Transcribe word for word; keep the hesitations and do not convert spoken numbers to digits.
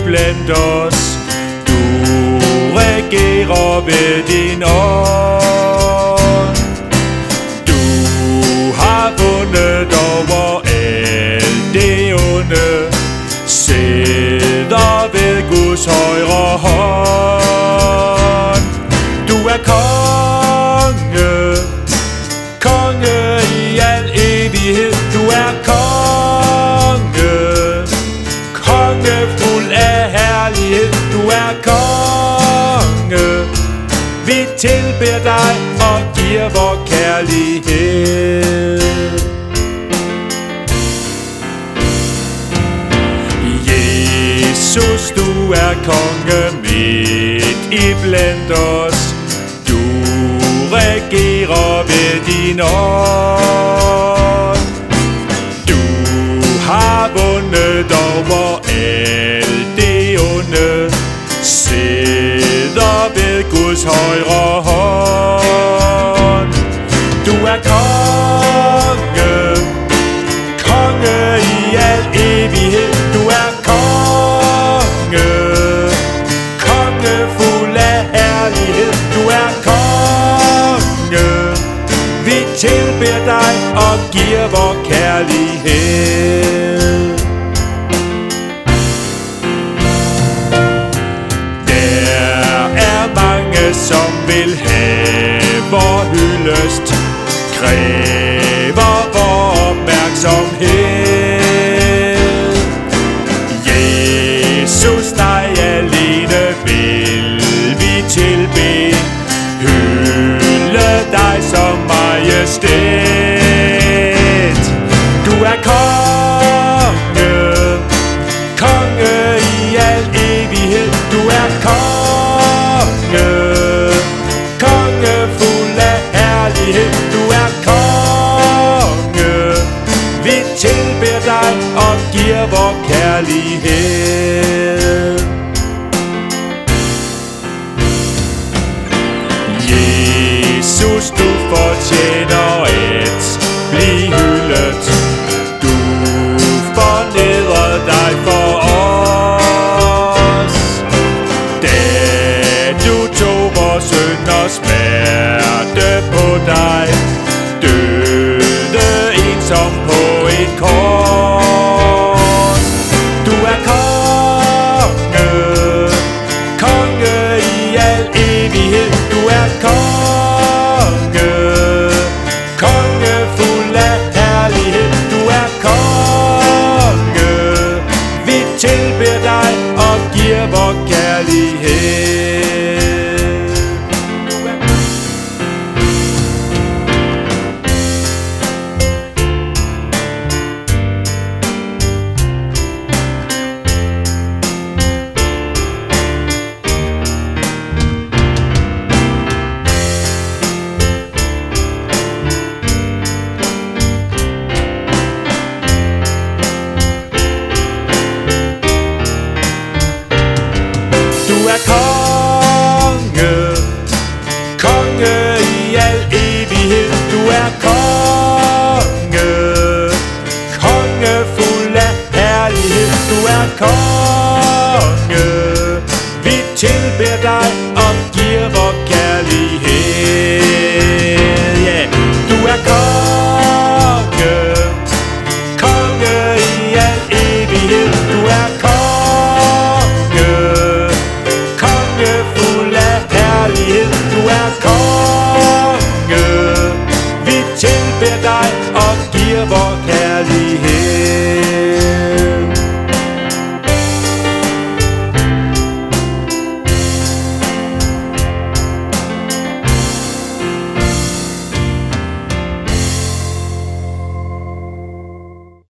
iblandt os. Du regerer ved din ånd. Du har vundet over alt det onde, sidder ved Guds højre hånd. Du er konge, konge i al evighed. Du er konge, konge fuld af herlighed. Du er konge, vi tilbeder dig og giver vor kærlighed. Jesus, du er konge midt iblandt os. Du regerer ved din ånd. Du har vundet over alt det onde, sidder ved Guds højre hånd. Du er konge, konge i al evighed. Du er konge, konge fuld af herlighed. Du er konge, vi tilbeder dig og giver vor kærlighed. Der er mange, som vil have vor hyldest, kræver vor opmærksomhed. Jesus, dig alene vil vi tilbede, hylde dig som majestæt. Du er konge, konge i al evighed. Du er konge, konge fuld af herlighed. Du er konge, vi tilbeder dig og giver vor kærlighed. Jesus, du fortjener at blive hyldet. Du fornedrede dig for os, da du tog vores synders smerte på dig, døde ensom på et kors. Du er konge, konge i al evighed. Du er konge, konge fuld af herlighed. Du er konge, vi tilbeder dig og giver vor kærlighed. Du er konge, konge